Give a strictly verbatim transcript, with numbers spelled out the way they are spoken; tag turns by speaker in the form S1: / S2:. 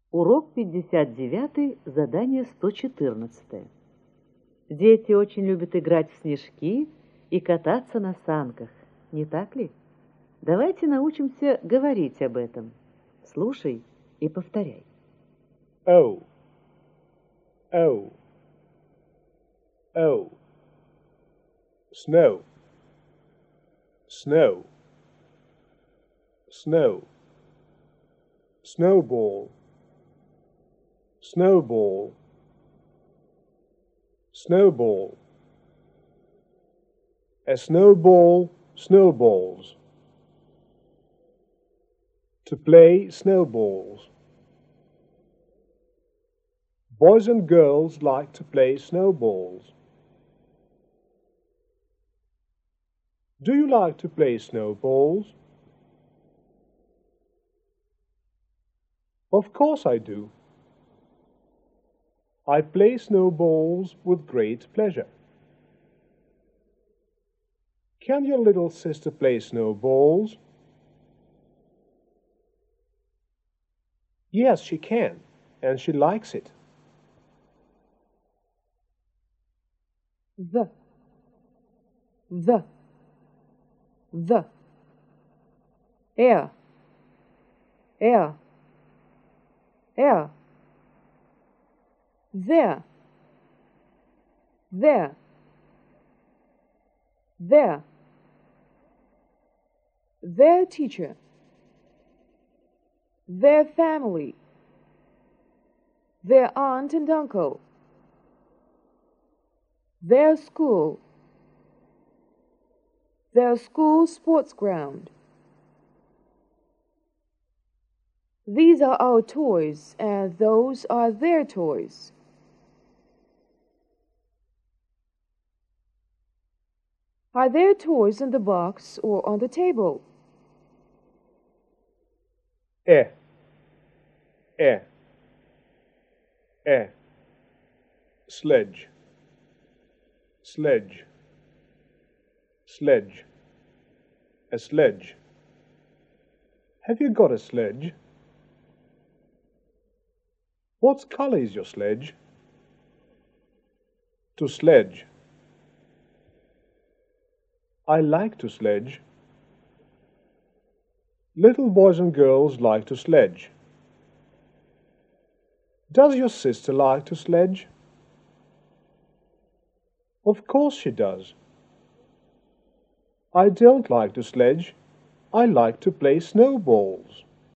S1: Урок пятьдесят девять, задание сто четырнадцать. Дети очень любят играть в снежки и кататься на санках, не так ли? Давайте научимся говорить об этом. Слушай и повторяй.
S2: Oh, oh, oh. Snow, snow, snow. Snowball, snowball, snowball. A snowball snowballs. To play snowballs. Boys and girls like to play snowballs. Do you like to play snowballs? Of course I do. I play snowballs with great pleasure. Can your little sister play snowballs? Yes, she can, and she likes it.
S3: The, the, the. Air, air, air. There, there, there. Their teacher, their family, their aunt and uncle, their school, their school sports ground. These are our toys, and those are their toys. Are there toys in the box or on the table?
S2: Eh, eh, eh. Sledge, sledge, sledge. A sledge. Have you got a sledge? What color is your sledge? To sledge. I like to sledge. Little boys and girls like to sledge. Does your sister like to sledge? Of course she does. I don't like to sledge. I like to play snowballs.